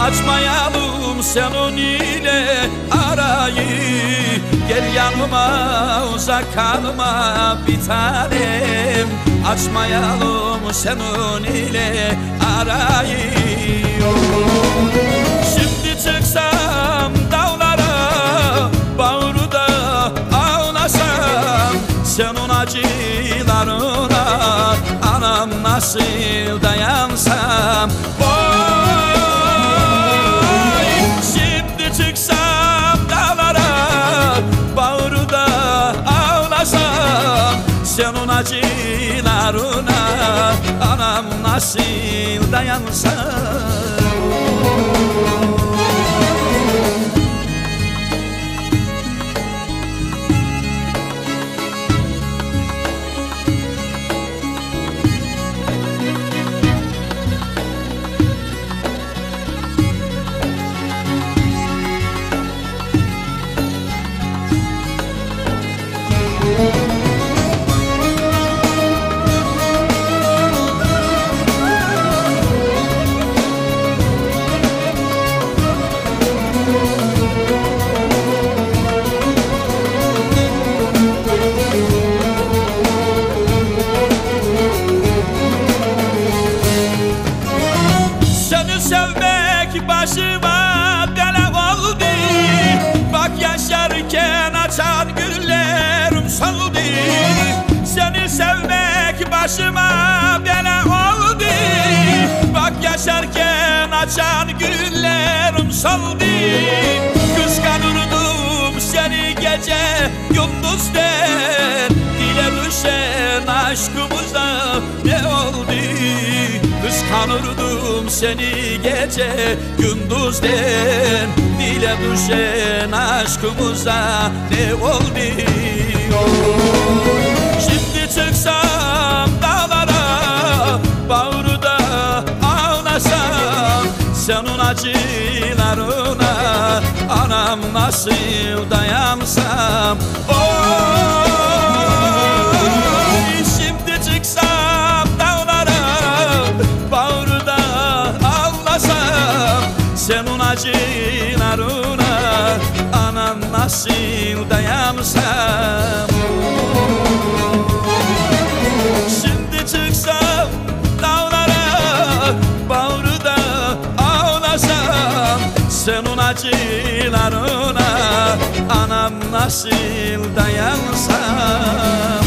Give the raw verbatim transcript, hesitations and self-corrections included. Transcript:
açmayalım senin ile arayı. Gel yanıma uzak kalma bir tanem, açmayalım senin ile arayı. Şimdi çıksam dağlara, bağrıda ağlasam, senin acılarına anam nasıl dayansam. Oy, şimdi çıksam dağlara, bağrıda ağlasam, senin acılarına anam nasıl dayansam. Sevmek başıma bela oldu, bak yaşarken açan güllerim soldu. Seni sevmek başıma bela oldu, bak yaşarken açan güllerim soldu. Kıskanırdım seni gece gündüzden, dile düşen aşkımıza ne oldu? Kıskanırdım seni gece gündüzden, dile düşen aşkımıza ne oldu? Şimdi çıksam dağlara, bağrıda ağlasam, senin acılarına anam nasıl dayansam. Oy, şimdi çıksam dağlara, bağrıda ağlasam, senin acılarına anam nasıl dayansam. Şimdi çıksam dağlara, bağrıda ağlasam, senin acılarına anam nasıl dayansam.